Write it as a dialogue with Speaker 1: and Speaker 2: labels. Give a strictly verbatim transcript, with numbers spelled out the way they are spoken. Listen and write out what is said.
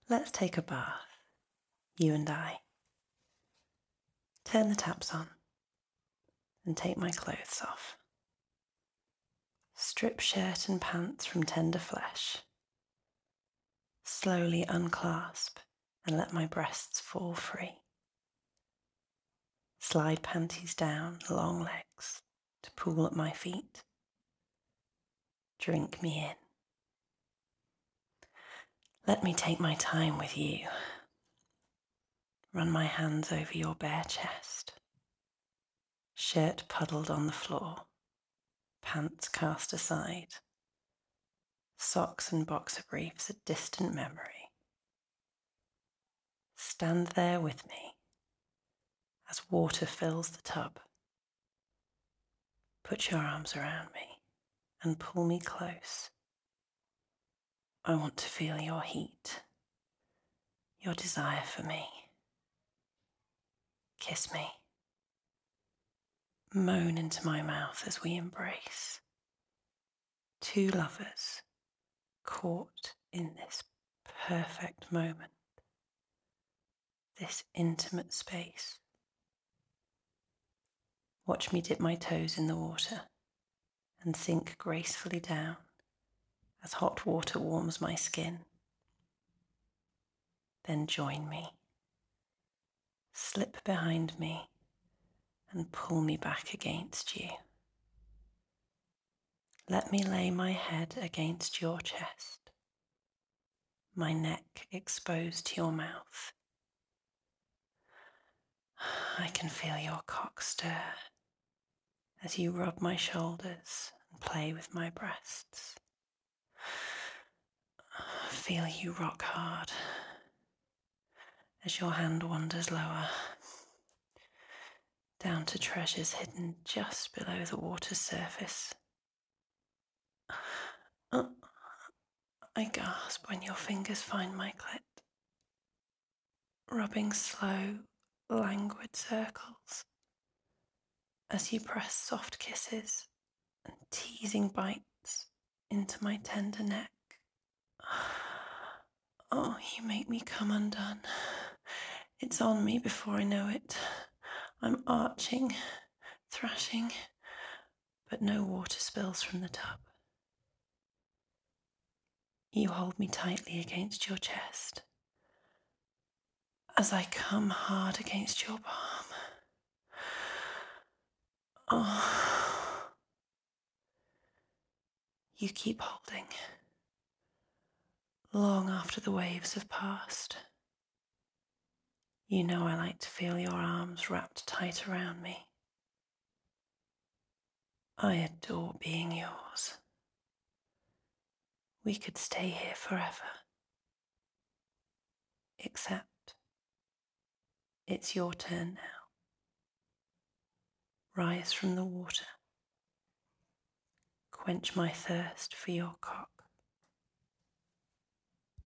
Speaker 1: Let's take a bath, you and I. Turn the taps on and take my clothes off. Strip shirt and pants from tender flesh. Slowly unclasp and let my breasts fall free. Slide panties down long legs to pool at my feet. Drink me in. Let me take my time with you. Run my hands over your bare chest. Shirt puddled on the floor. Pants cast aside. Socks and boxer briefs a distant memory. Stand there with me as water fills the tub. Put your arms around me and pull me close. I want to feel your heat, your desire for me. Kiss me. Moan into my mouth as we embrace. Two lovers caught in this perfect moment, this intimate space. Watch me dip my toes in the water and sink gracefully down as hot water warms my skin. Then join me. Slip behind me and pull me back against you. Let me lay my head against your chest, my neck exposed to your mouth. I can feel your cock stir as you rub my shoulders and play with my breasts. Feel you rock hard as your hand wanders lower, down to treasures hidden just below the water's surface. Uh, I gasp when your fingers find my clit, rubbing slow, languid circles as you press soft kisses and teasing bites into my tender neck. Oh, you make me come undone. It's on me before I know it. I'm arching, thrashing, but no water spills from the tub. You hold me tightly against your chest as I come hard against your palm. Oh, you keep holding, long after the waves have passed. You know I like to feel your arms wrapped tight around me. I adore being yours. We could stay here forever. Except it's your turn now. Rise from the water. Quench my thirst for your cock.